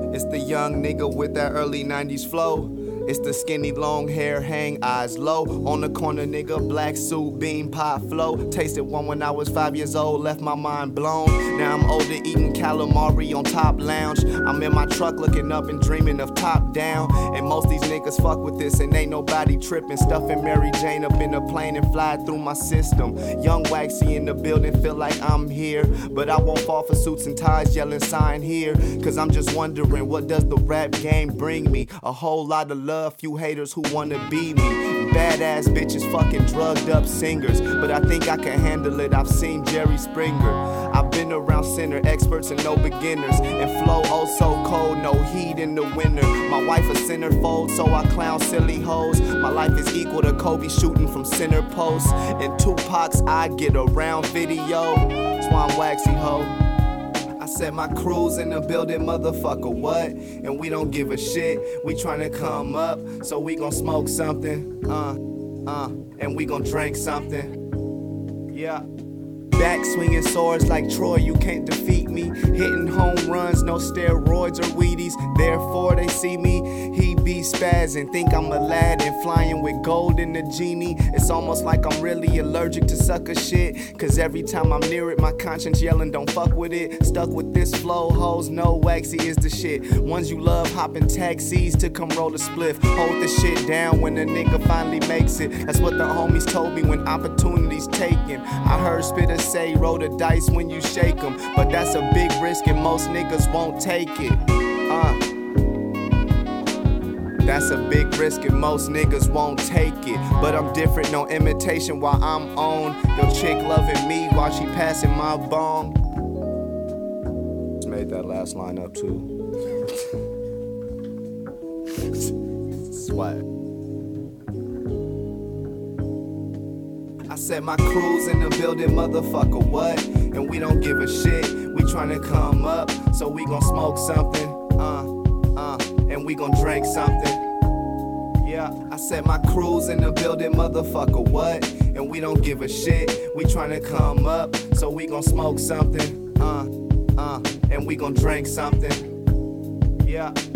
It's the young nigga with that early 90s flow. It's the skinny long hair, hang eyes low. On the corner nigga, black suit, bean pie flow. Tasted one when I was 5 years old, left my mind blown. Now I'm older, eating calamari on top lounge. I'm in my truck looking up and dreaming of top down. And most these niggas fuck with this and ain't nobody tripping. Stuffing Mary Jane up in a plane and fly through my system. Young Waxy in the building, feel like I'm here. But I won't fall for suits and ties, yelling sign here. Cause I'm just wondering, what does the rap game bring me? A whole lot of love, few haters who wanna be me. Badass bitches, fucking drugged up singers. But I think I can handle it, I've seen Jerry Springer. I've been around center, experts and no beginners. And flow oh so cold, no heat in the winter. My wife a centerfold, so I clown silly hoes. My life is equal to Kobe shooting from center post. And Tupac's I get around video. That's why I'm Waxy ho. I said my crew's in the building, motherfucker, what? And we don't give a shit, we tryna come up, so we gon' smoke something, and we gon' drink something, yeah. Back swinging swords like Troy, you can't defeat me. Hitting home runs, no steroids or Wheaties. Therefore they see me, he be spazzing. Think I'm Aladdin, flying with gold in the genie. It's almost like I'm really allergic to sucker shit. Cause every time I'm near it, my conscience yelling, don't fuck with it. Stuck with this flow, hoes know Waxy is the shit. Ones you love hopping taxis to come roll a spliff. Hold the shit down when a nigga finally makes it. That's what the homies told me when opportunity's taken. I heard spitters say roll the dice when you shake them, but that's a big risk and most niggas won't take it. That's a big risk and most niggas won't take it. But I'm different, no imitation while I'm on. Your chick loving me while she passing my bong. Just made that last line up too. Swag. I said my crew's in the building, motherfucker, what? And we don't give a shit, we tryna come up, so we gon' smoke something, and we gon' drink something, yeah. I said my crew's in the building, motherfucker, what? And we don't give a shit, we tryna come up, so we gon' smoke something, and we gon' drink something, yeah.